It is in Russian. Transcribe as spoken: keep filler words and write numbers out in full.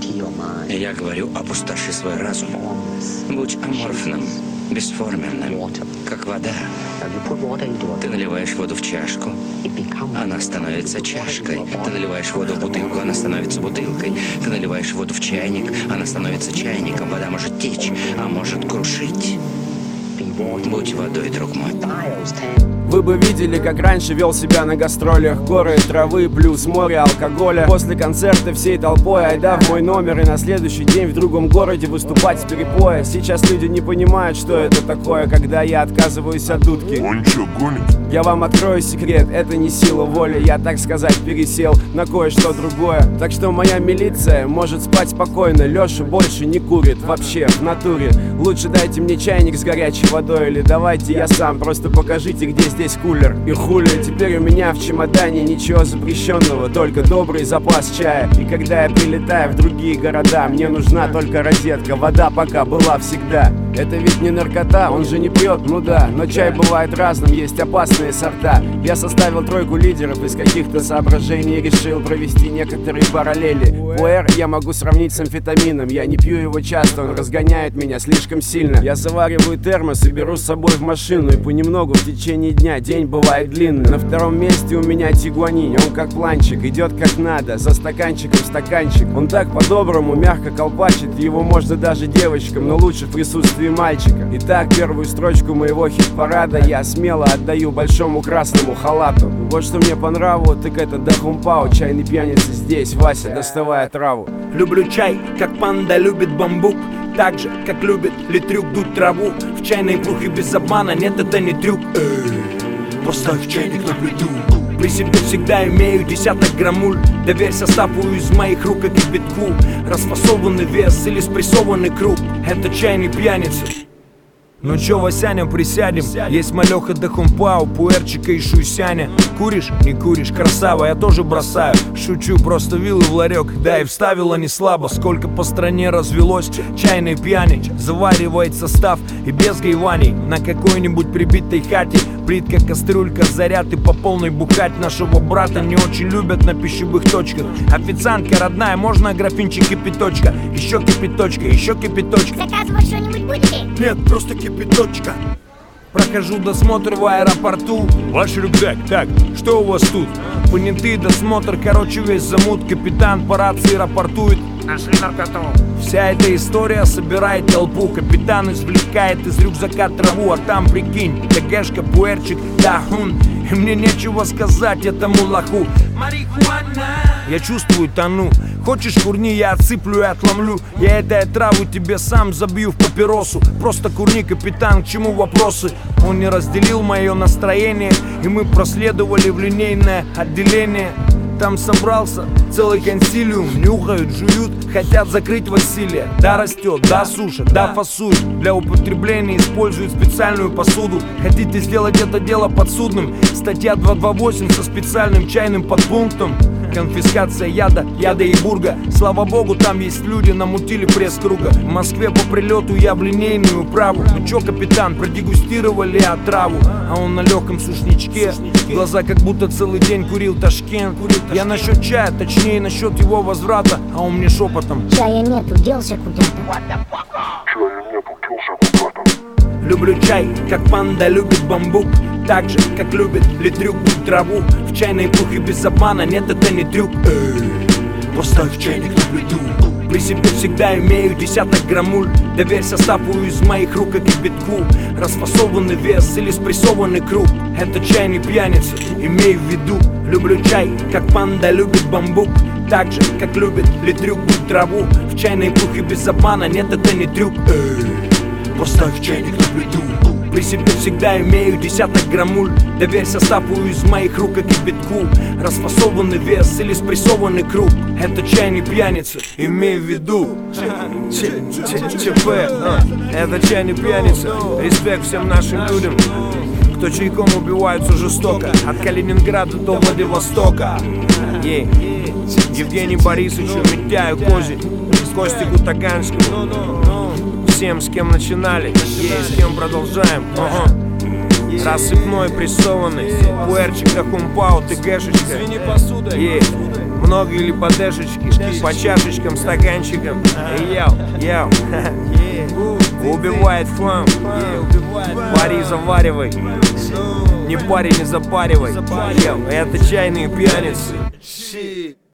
Я говорю, опустоши свой разум. Будь аморфным, бесформенным, как вода. Ты наливаешь воду в чашку, она становится чашкой. Ты наливаешь воду в бутылку, она становится бутылкой. Ты наливаешь воду в чайник, она становится чайником. Вода может течь, а может крушить. Будь водой, друг мой. Вы бы видели, как раньше вел себя на гастролях. Горы, травы, плюс море, алкоголя. После концерта всей толпой айда в мой номер. И на следующий день в другом городе выступать с перепоя. Сейчас люди не понимают, что это такое, когда я отказываюсь от дудки. Он чё, гонит? Я вам открою секрет, это не сила воли. Я, так сказать, пересел на кое-что другое. Так что моя милиция может спать спокойно. Леша больше не курит, вообще, в натуре. Лучше дайте мне чайник с горячей водой. Или давайте я сам, просто покажите, где здесь кулер. И хули, теперь у меня в чемодане ничего запрещенного, только добрый запас чая. И когда я прилетаю в другие города, мне нужна только розетка. Вода пока была всегда. Это ведь не наркота, он же не пьет, ну да. Но чай бывает разным, есть опасные сорта. Я составил тройку лидеров из каких-то соображений и решил провести некоторые параллели. Пуэр я могу сравнить с амфетамином. Я не пью его часто, он разгоняет меня слишком сильно. Я завариваю термос и беру с собой в машину. И понемногу в течение дня, день бывает длинный. На втором месте у меня тигуанин. Он как планчик, идет как надо, за стаканчиком стаканчик. Он так по-доброму, мягко колпачит. Его можно даже девочкам, но лучше в присутствии мальчика. Итак, первую строчку моего хит-парада я смело отдаю большому красному халату. Вот что мне по нраву, так это Дахумпао. Чайный пьяница здесь, Вася, доставая траву. Люблю чай, как панда любит бамбук. Так же, как любит литрюк дуть траву. В чайной брухе без обмана, нет, это не трюк. Эй, поставь чайник на плиту. При себе всегда имею десяток граммуль. Доверь составу из моих рук, как кипятку. Расфасованный вес или спрессованный круг. Это чайный пьяница. Ну чё, Васяня, присядем. Есть малёха Дахумпао, пуэрчика и шуйсяня. Куришь? Не куришь, красава, я тоже бросаю. Шучу, просто вилы в ларек, да и вставила не слабо. Сколько по стране развелось чайной пьяни. Заваривает состав и без гайваний. На какой-нибудь прибитой хате плитка, кастрюлька, заряд и по полной бухать. Нашего брата не очень любят на пищевых точках. Официантка родная, можно графинчик кипяточка. Еще кипяточка, еще кипяточка. Заказывать что-нибудь будете? Нет, просто кипяточка. Прохожу досмотр в аэропорту. Ваш рюкзак, так, что у вас тут? Понятый досмотр, короче весь замут. Капитан по рации рапортует: нашли наркоту. Вся эта история собирает толпу. Капитан извлекает из рюкзака траву. А там, прикинь, ТГшка, пуэрчик, дахун. И мне нечего сказать этому лоху. Марихуана. Я чувствую, тону. Хочешь, курни, я отсыплю и отломлю. Я этой траву тебе сам забью в папиросу. Просто курни, капитан, к чему вопросы? Он не разделил мое настроение, и мы проследовали в линейное отделение. Там собрался целый консилиум. Нюхают, жуют, хотят закрыть Василия. Да растет, да сушат, да фасуют. Для употребления используют специальную посуду. Хотите сделать это дело подсудным? Статья двести двадцать восемь со специальным чайным подпунктом. Конфискация яда, яда и бурга. Слава богу, там есть люди, намутили пресс-круга. В Москве по прилету я в линейную управу. Ну чё, капитан, продегустировали отраву? А он на легком сушничке. Глаза как будто целый день курил Ташкент. Я насчет чая, точнее насчет его возврата. А он мне шепотом: чая нету, делся куда-то. Чая нету, делся куда-то. Люблю чай, как панда любит бамбук. Так же, как любит литрюк дуть траву. В чайной брухе без обмана, нет, это не трюк. Эй, поставь чайник на плиту. При себе всегда имею десяток граммуль. Доверь составу из моих рук, как кипятку. Расфасованный вес или спрессованный круг. Это чайный пьяница, имею в виду. Люблю чай, как панда любит бамбук. Так же, как любит литрюк дуть траву. В чайной брухе без обмана, нет, это не трюк. Эй, поставь чайник на плиту. При себе всегда имею десяток граммуль. Доверь составу из моих рук, как кипятку. Расфасованный вес или спрессованный круг. Это чайный пьяница, имею в виду. ЧП, это чайный пьяница. Респект всем нашим людям, кто чайком убиваются жестоко. От Калининграда до Владивостока. Ей, Евгений Борисовичу, Митяю Кози, Костику Таганскому. Всем, с кем начинали, и с кем продолжаем. Ага. Рассыпной прессованный, пуэрчик Дахумпао, ТГшечка. Ей, много или по дэшечке, по чашечкам, стаканчикам. Эй, йоу, йоу. Убивает флам. Пари заваривай. Не пари, не запаривай. Йоу, это чайные пьяницы.